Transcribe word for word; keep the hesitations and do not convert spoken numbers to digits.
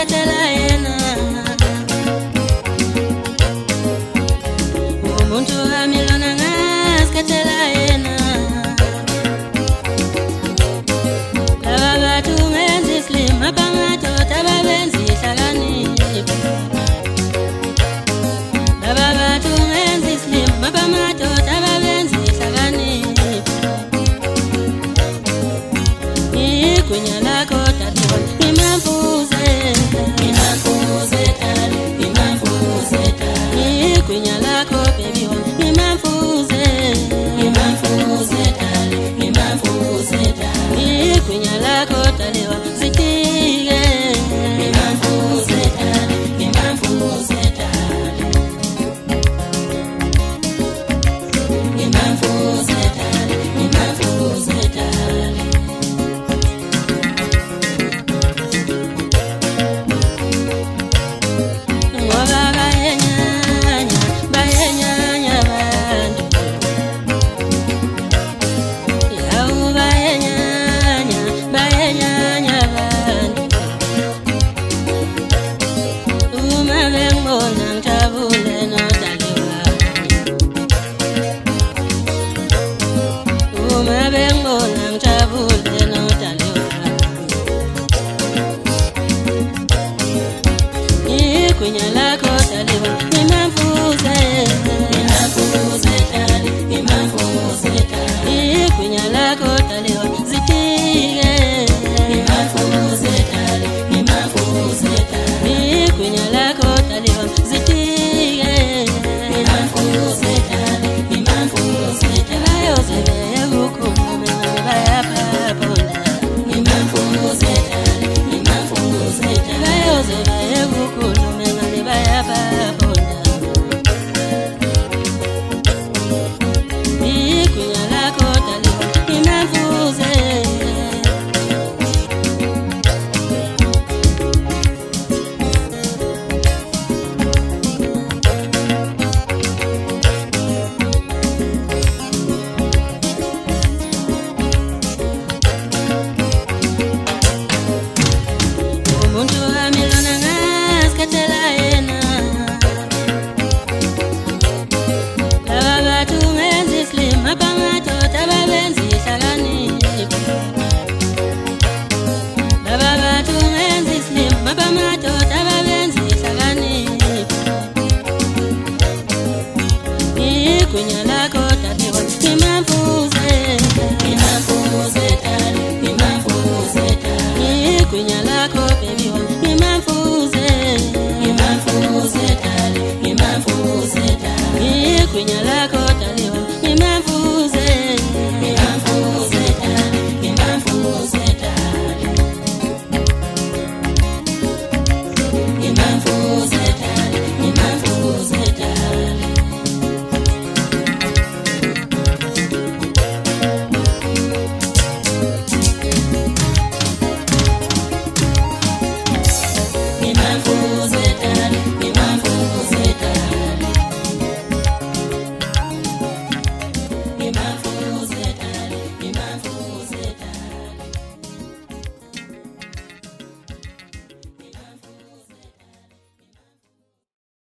sketela yena umuntu amilona ngasketela yena laba bathu ngenzi slim abamadoda ababenzi hlakaniphi laba bathu ngenzi slim abamadoda ababenzi hlakaniphi igwinya lakho tatiwa imamfuze imamfuze tali imamfuze tali igwinya lakho baby wa imamfuze imamfuze tali imamfuze tali igwinya lakho taliwa sitike imamfuze tali imamfuze tali imamfuze tali imamfuze tali Kwinya lakho taliwa imamfuze imamfuze tali imamfuze tali kwinya lakho taliwa zitike imamfuze tali imamfuze tali kwinya lakho taliwa zitike imamfuze tali imamfuze tali yozebe ukukhuluma bayapha bona imamfuze tali imamfuze tali yozebe ukukhuluma kwinya lakho tatiwa imamfuze imamfuze tali imamfuze tali kwinya lakho baby wa imamfuze imamfuze tali imamfuze tali kwinya lakho